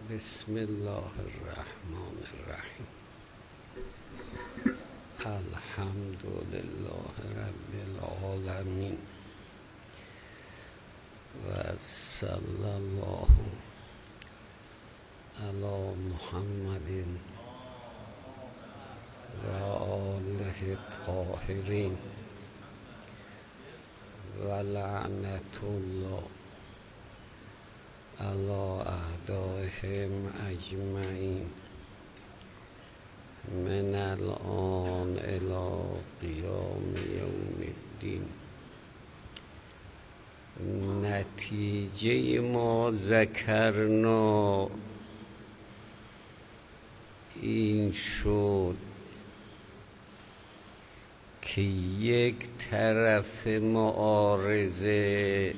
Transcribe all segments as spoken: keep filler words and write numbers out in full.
بسم الله الرحمن الرحیم. الحمد لله رب العالمین و صلی الله علی محمد و آله الطاهرین و لعنت الله علی اعدائهم اجمعین من الان الی قیام یوم الدین. نتیجه ما ذکرنا این شد که یک طرف معارضه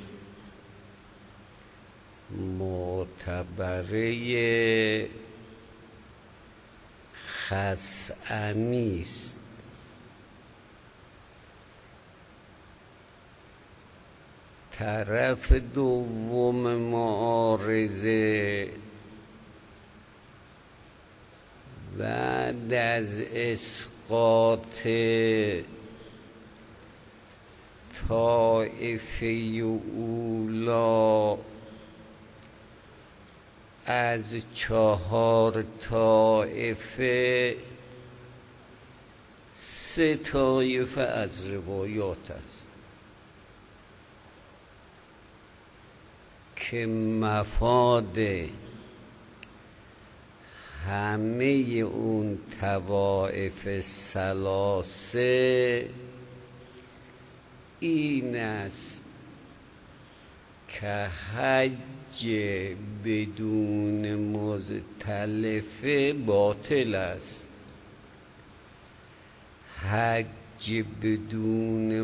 معتبره خصعمی است، طرف دوم معارضه بعد از اسقاط طایفه اولی از چهار طایفه سه طایفه از روایات است که مفاد همه اون طوائف ثلاثه این است که حج بدون مزدلفه باطل است، حج بدون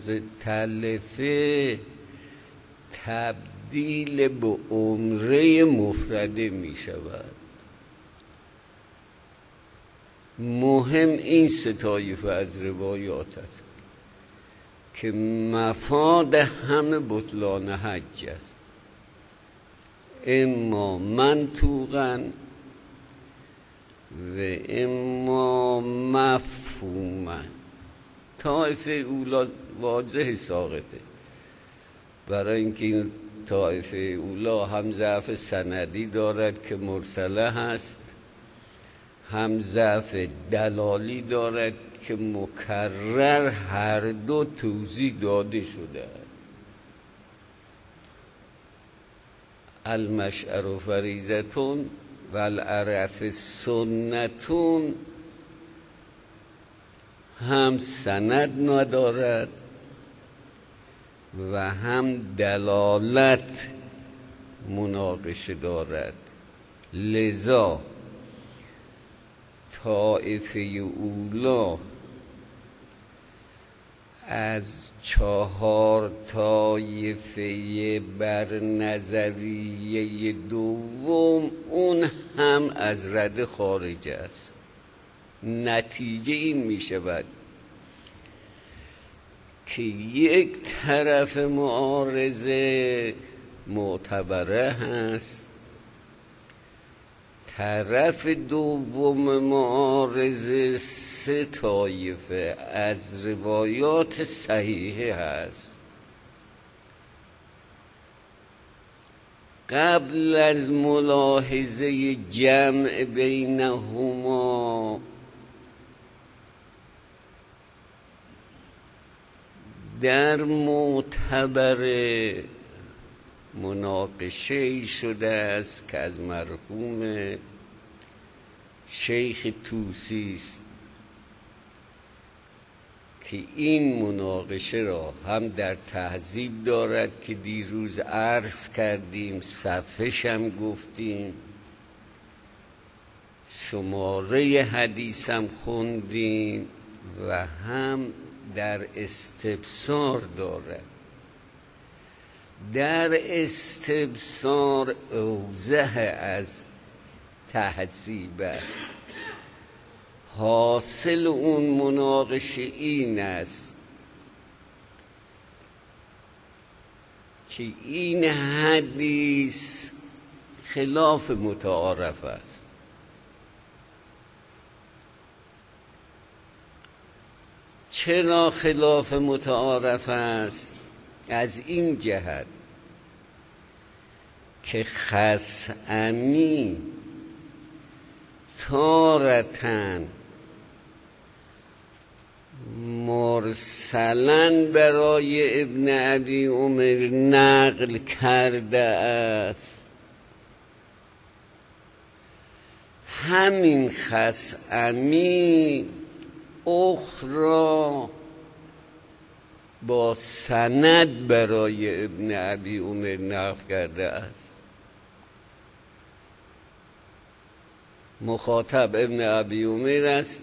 مزدلفه تبدیل به عمره مفرده می شود. مهم این سه طایفه از روایات است که مفاد همه بطلان حج است، اما منطوقاً و اما مفهوماً. طایفه اولا واضح ساقطه، برای اینکه این طایفه اولا هم ضعف سندی دارد که مرسله هست، هم ضعف دلالی دارد که مکرر هر دو توضیح داده شده است. المشعر فریضتون و العرف سنتون هم سند ندارد و هم دلالت مناقشه دارد، لذا طایفه اولا از چهار طایفه بر نظریه دوم اون هم از رد خارج است. نتیجه این می شود که یک طرف معارضه معتبره هست، طرف دوم معارضه سه طایفه از روایات صحیحه هست. قبل از ملاحظه جمع بینهما در معتبر مناقشه شده است که از مرحوم شیخ طوسی است که این مناقشه را هم در تهذیب دارد که دیروز عرض کردیم، صفحه‌ش هم گفتیم، شماره حدیث هم خوندیم و هم در استبصار دارد. در استبصار اوضح از تهذیب است. حاصل اون مناقشه این است که این حدیث خلاف متعارف است. چرا خلاف متعارف است؟ از این جهت که خصمی تارتن مرسلن برای ابن ابی عمر نقل کرده است. همین خصمی اخرى با سند برای ابن ابی عمر نقل کرده است. مخاطب ابن ابی عمر است،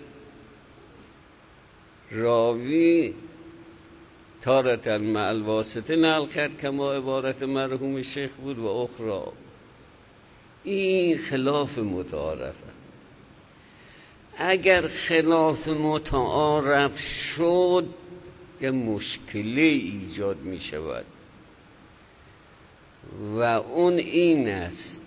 راوی تارة مع الواسطه نقل کرد کما عبارت مرحوم شیخ بود و اخرى. این خلاف متعارف است. اگر خلاف متعارف شد یه مشکلی ایجاد می شود و اون این است: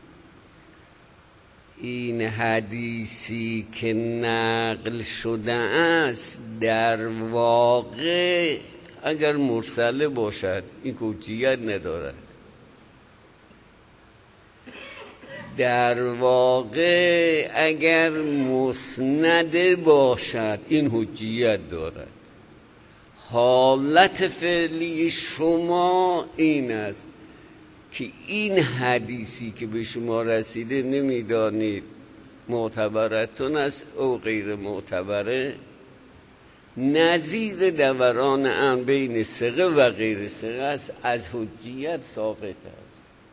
این حدیثی که نقل شده است در واقع اگر مرسله باشد این حجیت ندارد، در واقع اگر مسند باشد این حجیت دارد. حالت فعلی شما این است که این حدیثی که به شما رسیده نمیدانید معتبرتون است او غیر معتبره، نظیر دوران امر بین ثقه و غیر ثقه است، از حجیت ساقط است.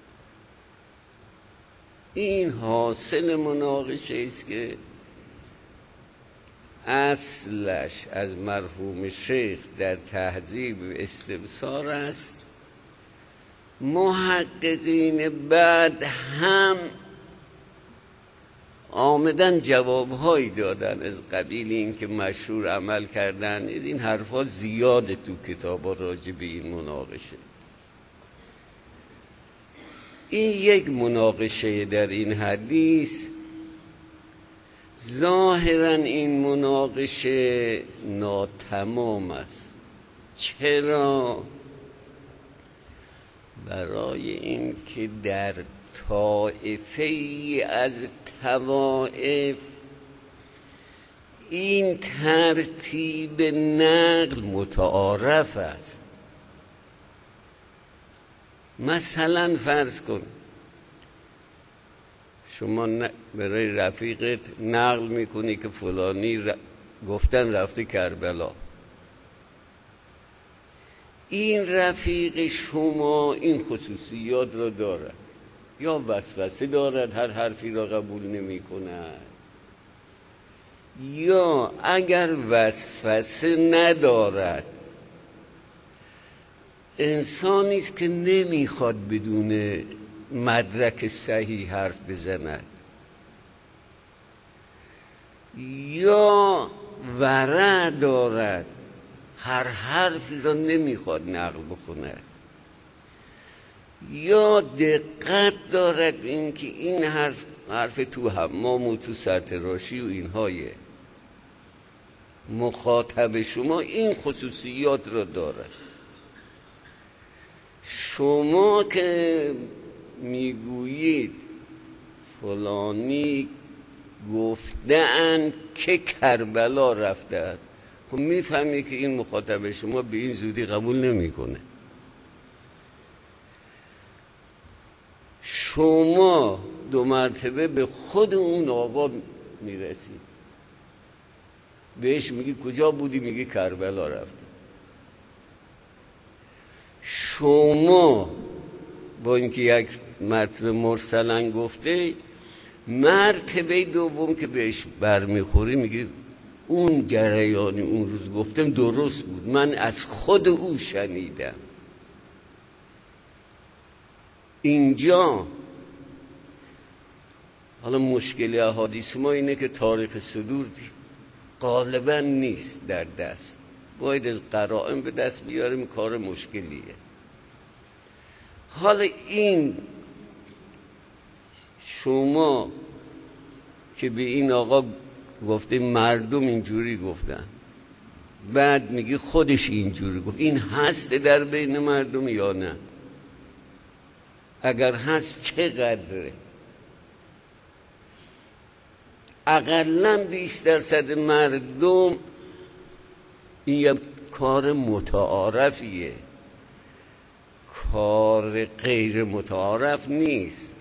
این حاصل مناقشه است که اصلش از مرحوم شیخ در تهذیب استبصار است. محققین بعد هم آمدن جوابهایی دادن از قبیل این که مشهور عمل کردن. این حرفا زیاده تو کتابا راجع به این مناقشه. این یک مناقشه در این حدیث. ظاهرا این مناقشه ناتمام است. چرا؟ برای این که در طائفه از طوائف این ترتیب نقل متعارف است. مثلا فرض کن شما برای رفیقت نقل میکنی که فلانی ر... گفتن رفته کربلا. این رفیق شما این خصوصیات را دارد، یا وسوسه دارد هر حرفی را قبول نمی کند، یا اگر وسوسه ندارد انسانی است که نمیخواد بدون مدرک صحیح حرف بزند، یا ورع دارد هر حرفی را نمیخواد نقل بکند، یا دقت دارد این که این حرف حرف تو حمام و تو سرتراشی و اینهایه. مخاطب شما این خصوصیات را دارد. شما که میگویید فلانی گفتند که کربلا رفته است، خب میفهمی که این مخاطب شما به این زودی قبول نمیکنه. شما دو مرتبه به خود اون آقا میرسید، بهش میگی کجا بودی؟ میگی کربلا رفته. شما با اینکه یک مرتبه مرسلن گفته، مرتبه دوم که بهش برمیخوری میگی اون جریانی اون روز گفتم درست بود، من از خود او شنیدم. اینجا حالا مشکل احادیث ما اینه که تاریخ صدور غالبا نیست در دست، باید از قرائن به دست بیاریم، کار مشکلیه. حالا این شما که به این آقا گفته مردم اینجوری گفتن، بعد میگی خودش اینجوری گفت، این هست در بین مردم یا نه؟ اگر هست چقدره؟ اقلاً بیست درصد مردم این یک کار متعارفیه، کار غیر متعارف نیست،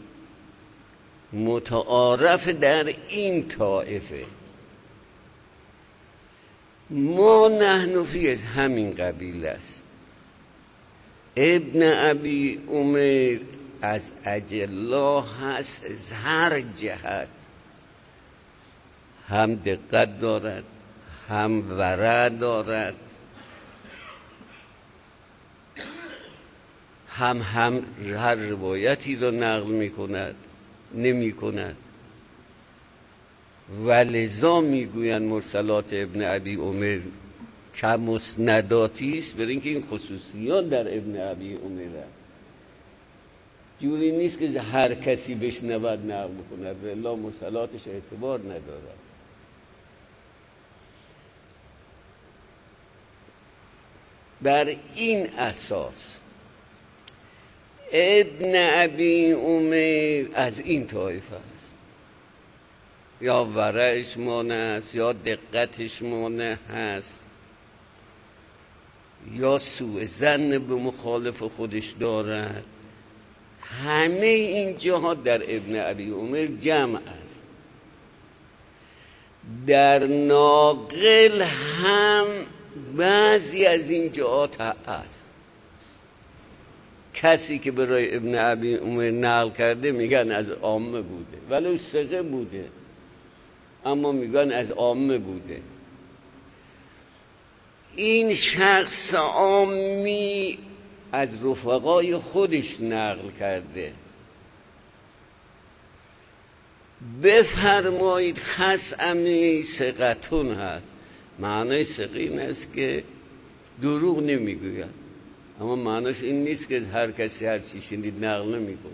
متعارف در این طائفه. ما نحن فی از همین قبیل است. ابن ابی عمر از اجلا هست از هر جهت، هم دقت دارد، هم ورع دارد، هم هم هر روایتی را نقل می کند نمی کند. و لذا می گویند مرسلات ابن ابی عمر که مسنداتی است، برای اینکه این خصوصیات در ابن ابی عمر است. جوری نیست که هر کسی بشنود نقل کند، الا مرسلاتش اعتبار ندارد. بر این اساس ابن ابی عمر از این طایفه است، یا ورعش مانع است، یا دقتش مانع هست، یا سوء ظن به مخالف خودش دارد. همه این جهات در ابن ابی عمر جمع است. در ناقل هم بعضی از این جهات هست. کسی که برای ابن ابی عمر نقل کرده میگن از عامه بوده، ولو ثقه بوده، اما میگن از عامه بوده. این شخص عامی از رفقای خودش نقل کرده. بفرمایید خصمی ثقتون هست. معنای ثقه این است که دروغ نمیگوید، اما معناش این نیست که هر کسی هر چی شنید نقل نمیکنه.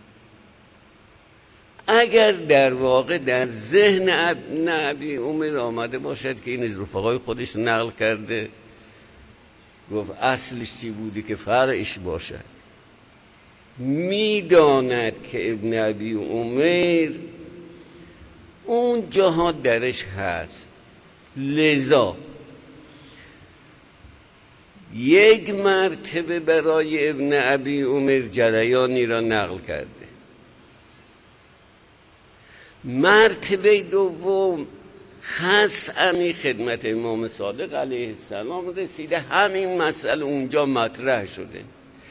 اگر در واقع در ذهن ابن ابی عمر آمده باشد که این از رفقای خودش نقل کرده، گفت اصلش چی بودی که فرعش باشد، میداند که ابن ابی عمر اون جهات درش هست. لذا یک مرتبه برای ابن ابی عمر جریانی را نقل کرده، مرتبه دوم خصمی خدمت امام صادق علیه السلام رسیده، همین مسئله اونجا مطرح شده،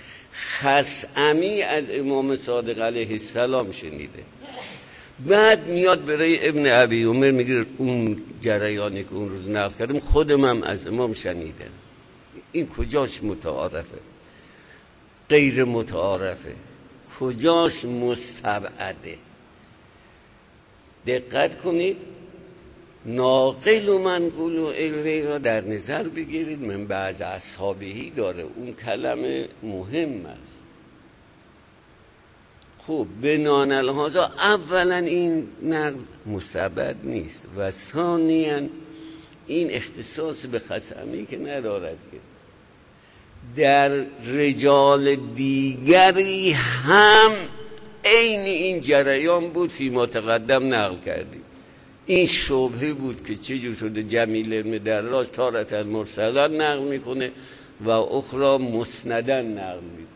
خصمی از امام صادق علیه السلام شنیده. بعد میاد برای ابن ابی عمر میگه اون جریانی که اون روز نقل کردم خودم هم از امام شنیدم. این کجاش متعارفه؟ غیر متعارفه. کجاش مستبعده؟ دقت کنید، ناقل و منقول و علوی را در نظر بگیرید. من بعض اصحابهی داره، اون کلمه مهم است. خب بنان الهازا اولا این نقل مستبد نیست و ثانیا این اختصاص به خصمی که ندارد که در رجال دیگری هم عین این جریان بود فیما تقدم نقل کردیم. این شبهه بود که چجور شده جمیل ابن دراج تارة المرسلا نقل میکنه و اخرى مسندن نقل میکنه.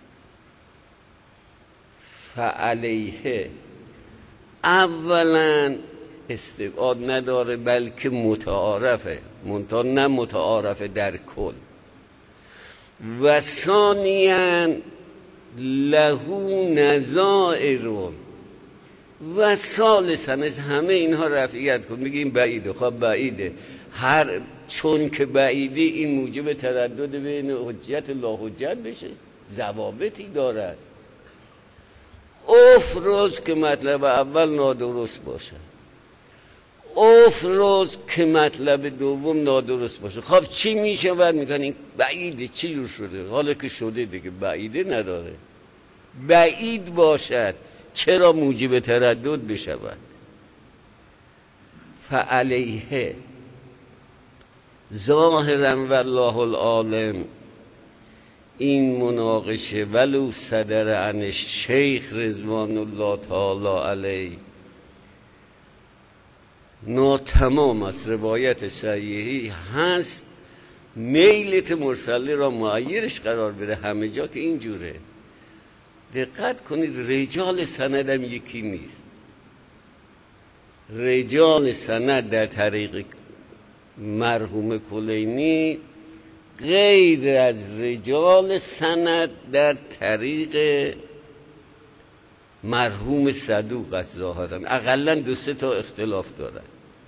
فعلیه اولا استبعاد نداره بلکه متعارفه، منتها نه متعارفه در کل. و ثانیاً لهو نظائر و ثالثاً از همه اینها رفعیت کن، میگیم بعیده. خب بعیده، هر چون که بعیده این موجب تردد بین حجت لا حجت بشه، ضوابطی دارد. افرض که مطلب اول نادرست باشه، افرض که مطلب دوم نادرست باشه، خب چی میشه؟ بعد میگن این بعیده. چی جور شده؟ حالا که شده دیگه بعیده نداره. بعید باشد چرا موجب تردد بشود؟ فعلیه ظاهرا والله العالم این مناقشه ولو صدر عن شیخ رضوان الله تعالی علیه ناتمام است، روایت صحیحی هست، میلت مرسلی را معیرش قرار بده همه جا که اینجوره. دقت کنید رجال سندم یکی نیست. رجال سند در طریق مرحوم کلینی غیر از رجال سند در طریق مرحوم صدوق است ظاهرا، اقلا دو سه تا اختلاف دارد.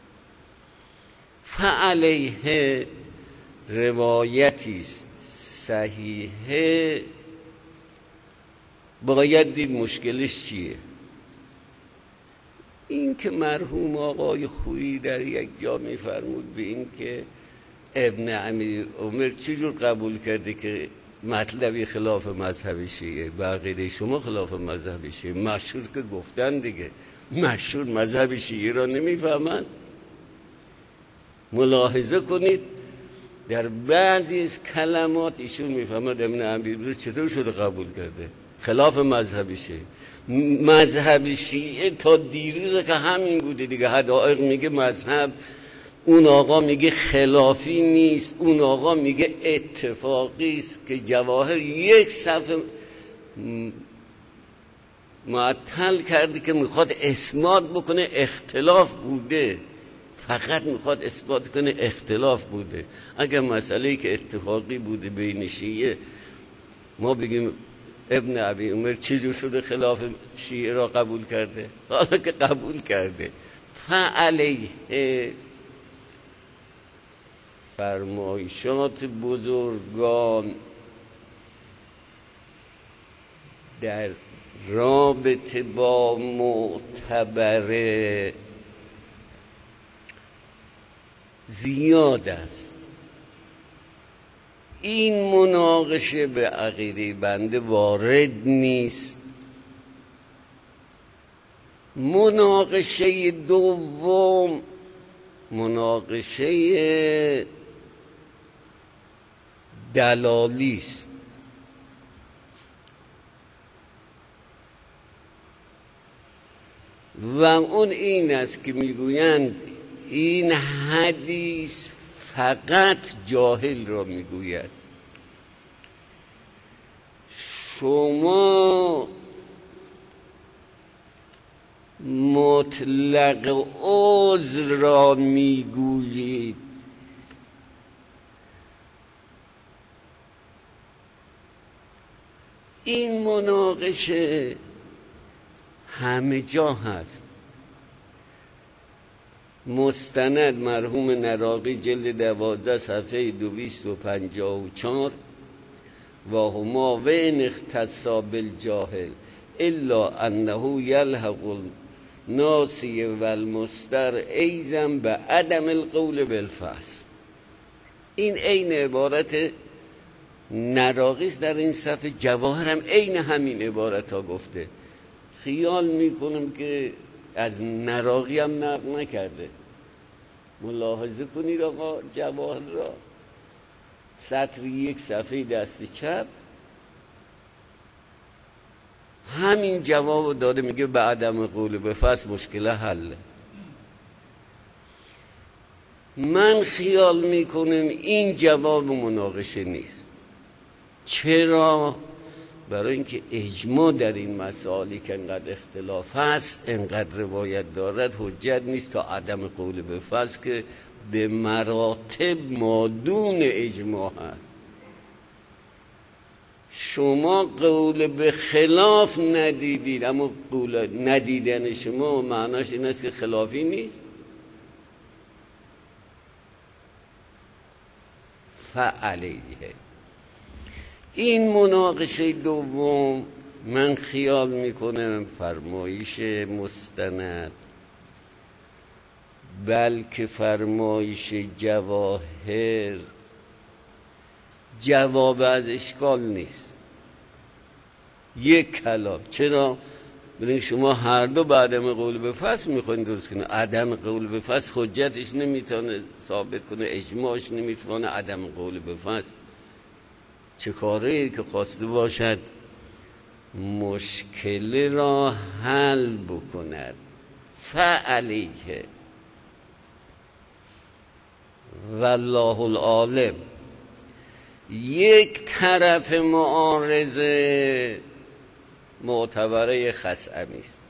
فعلیه روایتی است صحیحه، باید دید مشکلش چیه. این که مرحوم آقای خویی در یک جا میفرمود به این که ابن امیر عمر چجور قبول کرده که مطلبی خلاف مذهب شیعه، بقیده شما خلاف مذهب شیعه، مشهور که گفتن دیگه، مشهور مذهب شیعه را نمیفهمند. ملاحظه کنید در بعضی از کلمات ایشون میفهمد ابن امیر عمر چطور شده قبول کرده خلاف مذهب شیعه. مذهب شیعه تا دیروز که همین بوده دیگه. حدائق میگه مذهب، اون آقا میگه خلافی نیست، اون آقا میگه اتفاقی است، که جواهر یک صفحه معطل کرده که میخواد اثبات بکنه اختلاف بوده، فقط میخواد اثبات کنه اختلاف بوده. اگر مسئله‌ای که اتفاقی بوده بین شیعه، ما بگیم ابن ابی عمر چجور شده خلاف شیعه را قبول کرده؟ حالا که قبول کرده، فعلیه فرمایشات بزرگان در رابطه با معتبر زیاد است. این مناقشه به عقیده بنده وارد نیست. مناقشه دوم مناقشه دلالی است. و اون این است که میگویند این حدیث فقط جاهل را میگوید. شما مطلق عذر را میگویید. این مناقشه همه جا هست. مستند مرحوم نراقی جلد دوازده صفحه دویست و پنجاه و چهار و هما و ان اختصا بالجاهل الا انه یلحق الناسی و المستر ایضا به عدم القول بالفصل. این عین عبارت نراقی است در این صفحه. جواهر هم عین همین عبارت ها گفته. خیال میکنم که از نراقی هم نقل نکرده. ملاحظه کنید آقا جواهر را، سطر یک صفحه دست چپ همین جواب داده، میگه به عدم قول به فصل مشکل حله. من خیال میکنم این جواب مناقشه نیست. چرا؟ برای اینکه اجماع در این مسائلی که انقدر اختلاف هست، انقدر روایت دارد، حجت نیست تا عدم قول به فصل که به مراتب مادون اجماع هست. شما قول به خلاف ندیدید، اما قول ندیدن شما معناش این است که خلافی نیست. فعلیه این مناقشه دوم من خیال میکنم فرمایش مستند، بلکه فرمایش جواهر جواب از اشکال نیست. یک کلام. چرا؟ ببین شما هر دو به عدم قول به فصل میخواین درست کنه. عدم قول به فصل حجتش نمیتونه ثابت کنه، اجماعش نمیتونه عدم قول به فصل. چه کاری که خواسته باشد مشکل را حل بکند. فعلیه والله العالم. یک طرف معارضه معتبره خصعمی است،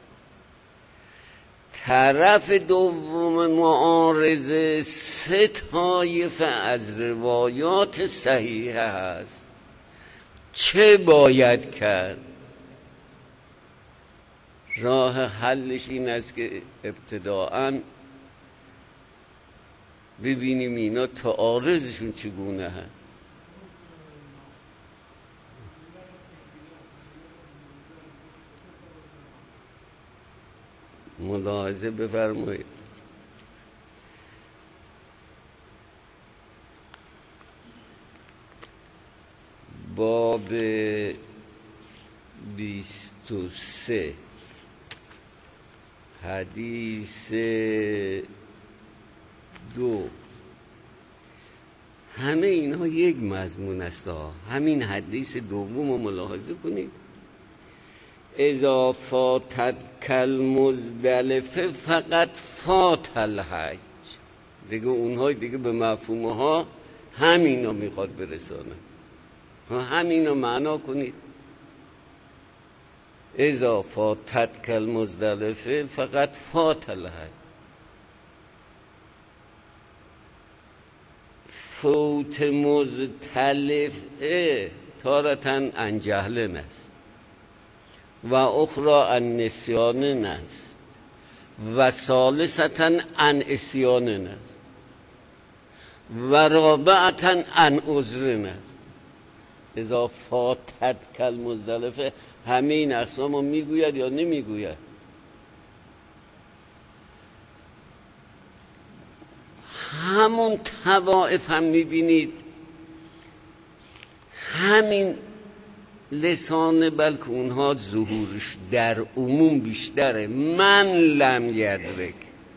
طرف دوم معارضه سه طایفه از روایات صحیحه هست. چه باید کرد؟ راه حلش این است که ابتداءً ببینیم اینا تعارضشون چگونه هست. ملاحظه بفرمایید. باب بیست و سه حدیث دو. همه اینها یک مضمون است. همین حدیث دوم رو ملاحظه کنید. اذا فاتت کالمزدلفه فقط فات الحج. دیگه اونها دیگه به مفهومها همینا میخواد برسانه. همینا معنا کنید. اذا فاتت کالمزدلفه فقط فات الحج. فوت مزدلفه تارتن عن جهل است و اخرى عن نسیان است و ثالثتا عن اسیان است و رابعتا عن عذر است. اذا فاتت کالمزدلفه همه این اقسام رو میگوید یا نمیگوید؟ همون طوائف هم میبینید همین لسان، بلکه اونها ظهورش در عموم بیشتره. من لم یدرک،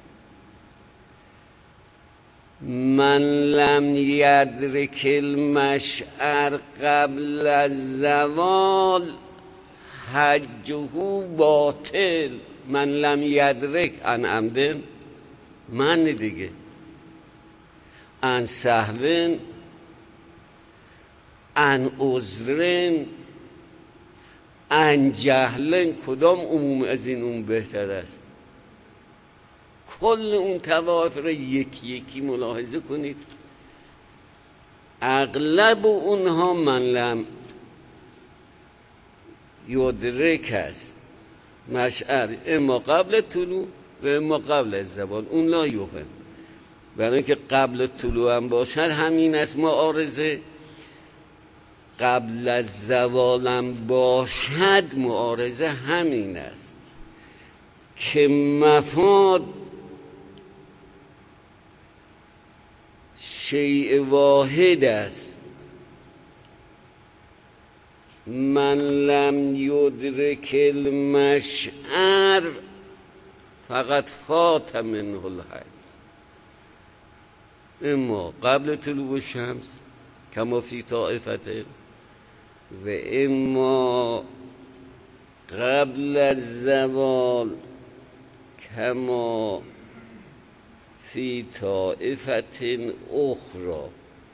من لم یدرک المشعر قبل الزوال حجه باطل. من لم یدرک عن عمدن، من دیگه عن سهون عن عذرن عن جهلن. کدام عموم از این اون بهتر است؟ کل اون طوائف را یکی یکی ملاحظه کنید. اغلب اونها من لم یدرک است مشعر، اما قبل طلوع و اما قبل از زوال. اون لا یوهم، برای اینکه قبل طلوع هم باشد همین است معارضه، قبل از زوالم باشد معارضه همین است که مفاد شیء واحد است. من لم یدرک المشعر فقط فات منه الحج، اما قبل طلوع الشمس کما فی طائفته و اما قبل الزوال کما فی طائفة اخرى.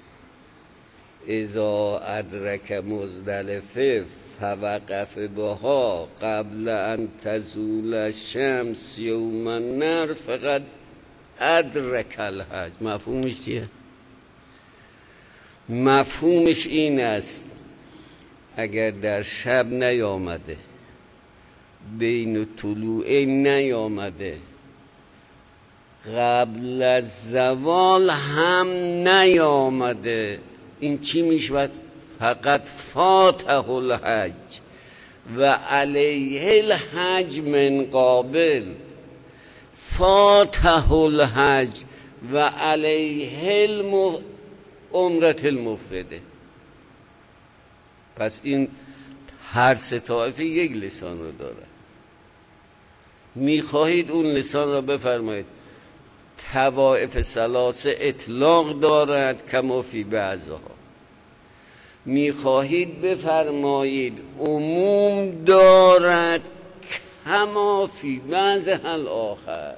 اذا ادرک مزدلفه فوقف بها قبل ان تزول الشمس یوم النحر فقد ادرک الحج. مفهومش چیه؟ مفهومش این است اگر در شب نیامده، بین طلوع نیامده، قبل از زوال هم نیامده، این چی میشود؟ فقط فاته الحج و علیه الحج من قابل. فاته الحج و علیه الم... عمرت المفرده. پس این هر سه طایفه یک لسان رو داره. میخواهید اون لسان را بفرمایید طوائف ثلاثه اطلاق دارد کما فی بعضها، میخواهید بفرمایید عموم دارد کما فی بعضها الاخر.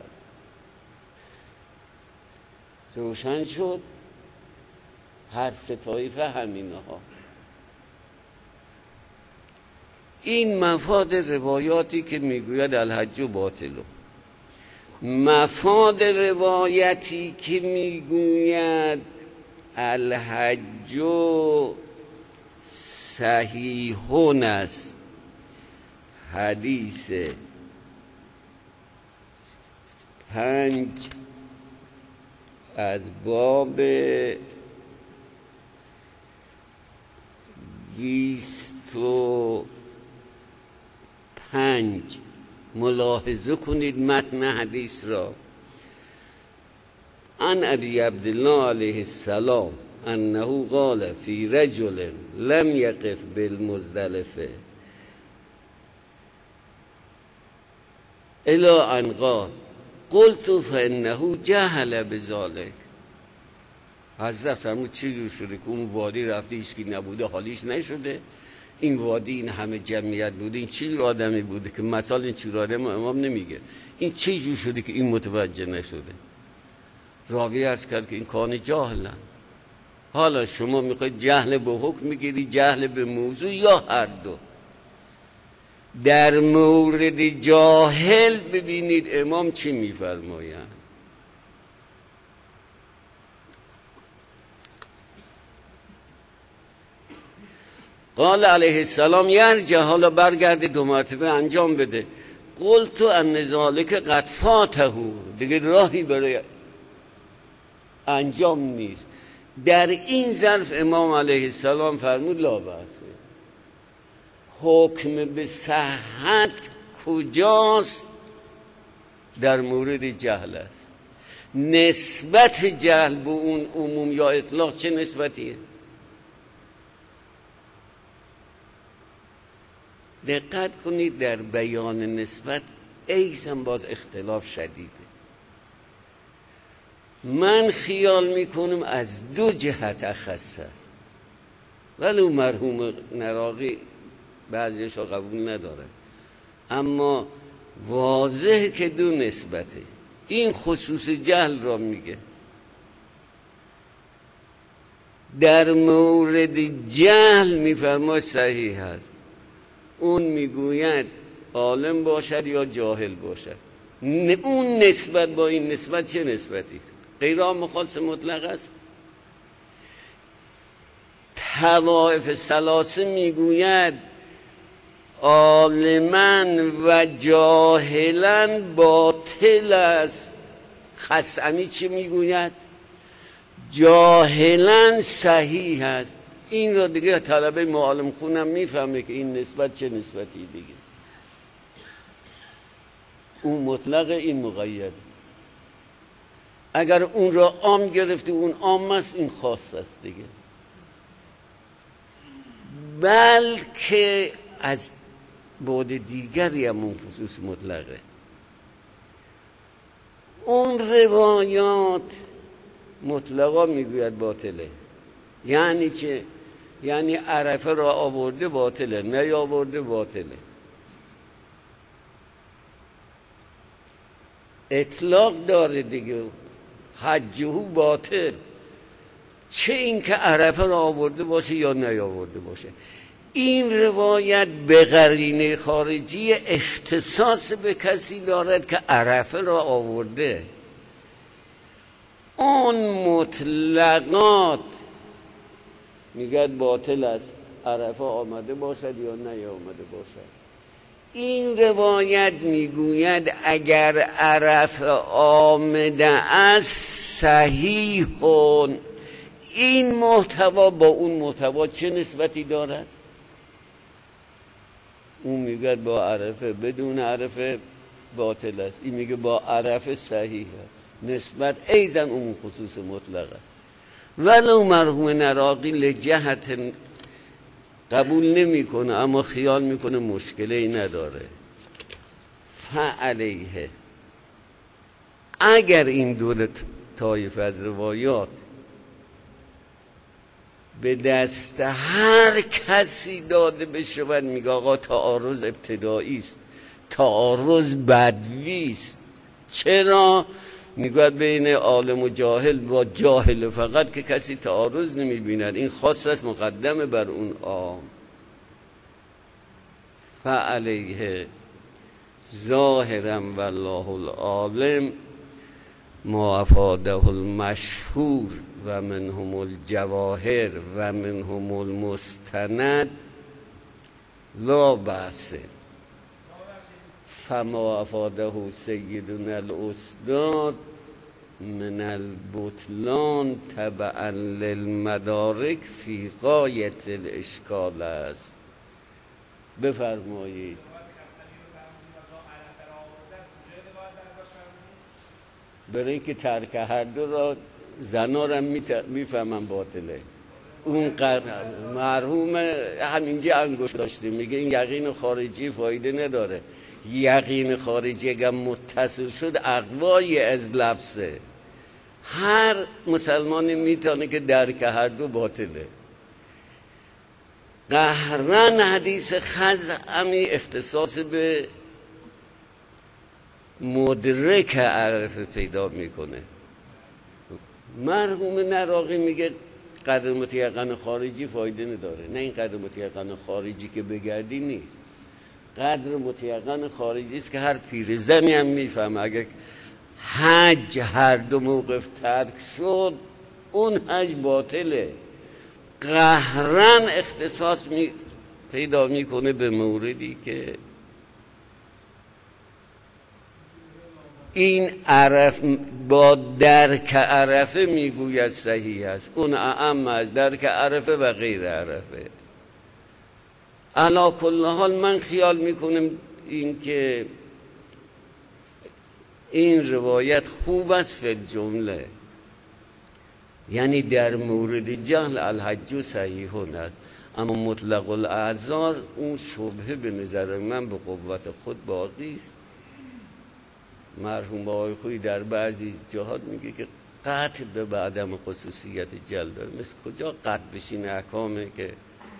روشن شد؟ هر سه طایفه همینه ها. این مفاد روایاتی که میگوید الحج باطل، مفاد روایتی که میگوید الحج صحیحون است، حدیث پنج از باب بیست و پنج ملاحظه کنید متن حدیث را. عن ابی عبدالله علیه السلام انه قال فی رجل لم یقف بالمزدلفه الی ان قال قلت فانه جهل بذلک. حضرت فرمود چی جور شده که اون وادی رفته هیچکی نبوده حالیش نشده؟ این وادی این همه جمعیت بوده، این چی آدمی بوده که مثال این چی آدم امام نمیگه؟ این چی جور شده که این متوجه نشده؟ راوی عرض کرد که این کان جاهلن. حالا شما میخواید جهل به حکم میگیری، جهل به موضوع، یا هر دو؟ در مورد جاهل ببینید امام چی میفرمایند. قال علیه السلام یرجع، حالا برگرده دو مرتبه انجام بده. قلت ان ذالک قد فاته، دیگه راهی برای انجام نیست. در این ظرف امام علیه السلام فرمود لا بأس. حکم به صحت کجاست؟ در مورد جهل است. نسبت جهل به اون عموم یا اطلاق چه نسبتیه؟ دقت کنید در بیان نسبت ایزن باز اختلاف شدیده. من خیال میکنم از دو جهت اخص است، ولو مرحوم نراقی بعضیش رو قبول نداره، اما واضح که دو نسبته. این خصوص جهل را میگه. در مورد جهل میفرماید صحیح هست، اون میگوید عالم باشد یا جاهل باشد. اون نسبت با این نسبت چه نسبتی است؟ غیر عام خاص مطلق است. طوائف ثلاثه میگوید عالمن و جاهلن باطل است. خصمی چی میگوید؟ جاهلن صحیح است. این را دیگه طلبه معالم خونم میفهمه که این نسبت چه نسبتی دیگه. اون مطلق، این مقید. اگر اون را عام گرفته اون عام است، این خاص است دیگه. بلکه از بعد دیگری هم اون خصوص مطلقه. اون روایات مطلقا میگوید باطله. یعنی چه؟ یعنی عرفه را آورده باطله، نه آورده باطله. اطلاق داره دیگه، حجه باطل. چه این که عرفه را آورده باشه یا نیاورده باشه. این روایت به قرینه خارجی اختصاص به کسی دارد که عرفه را آورده. اون مطلقات میگه باطل است، عرفه آمده باشد یا نیامده باشد. این روایت میگوید اگر عرفه آمده است صحیحون. این محتوا با اون محتوا چه نسبتی دارد؟ اون میگه با عرفه، بدون عرفه باطل است. این میگه با عرفه صحیحه. نسبت ایزن اون خصوص مطلقه. ولو مرحوم نراقی لجهت قبول نمیکنه، اما خیال میکنه مشکلی نداره. فعلیه. اگر این دو طایفه از روایات به دست هر کسی داده بشود، میگه آقا تعارض ابتدایی است، تعارض بدوی است. چرا؟ میگه بین عالم و جاهل با جاهل فقط که کسی تعارض نمیبیند، این خاص است مقدمه بر اون عام. فعلیه ظاهرا والله العالم ما افاده المشهور و منهم الجواهر و منهم المستند لا بأس. فما افاده سیدنا الاستاد من البطلان تبعا للمدارک فی غایت الاشکال است. بفرمایید. برای که ترک هر دو را زنا را میفهمن باطله. اون قدر مرحوم همینجا انگشت داشته میگه این یقین خارجی فایده نداره. یقین خارجی اگر متصل شد اقوای از لفظه. هر مسلمانی میتونه که درک هر دو باطله. قهرن حدیث خزعمی اختصاص به مدرک عرفه پیدا میکنه. مرحوم نراقی میگه قدر متیقن خارجی فایده نداره. نه این قدر متیقن خارجی که بگردی نیست، قدر متیقن خارجی است که هر پیرزنی هم میفهمه اگه حج هر دو موقف ترک شد اون حج باطله. قهرن اختصاص می پیدا میکنه به موردی که این عرف با درک عرفه میگوید صحیح است، اون اعم از درک عرفه و غیر عرفه. علا کل حال من خیال میکنم این که این روایت خوب است فی الجمله، یعنی در مورد جهل الحج صحیح است، اما مطلق الاعذار اون شبهه به نظر من به قوت خود باقی است. مرحوم آقای خویی در بعضی جهات میگه که قطع به عدم خصوصیت جل داره. مثل کجا قطع بشین احکامه که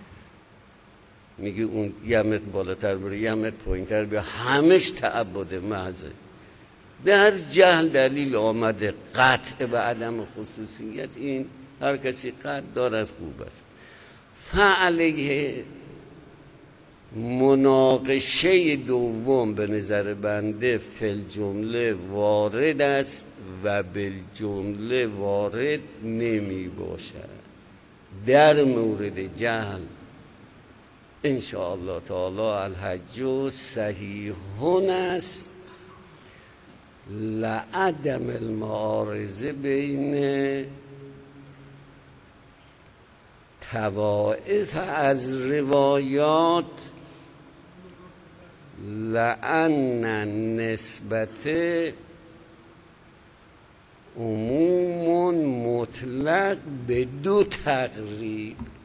میگه اون یه متر بالاتر بره یه متر پایینتر بیا، همش تعبد محضه. در جهل دلیل آمده قطع به عدم خصوصیت، این هر کسی قطع دارد خوب است. فعلیه مناقشه دوم به نظر بنده فل جمله وارد است و بالجمله وارد نمی باشد. در مورد جهل ان شاء الله تعالی الحج صحیح است لعدم المعارضه بین طوائف از روایات، لأن نسبت عموم مطلق به دو تقریب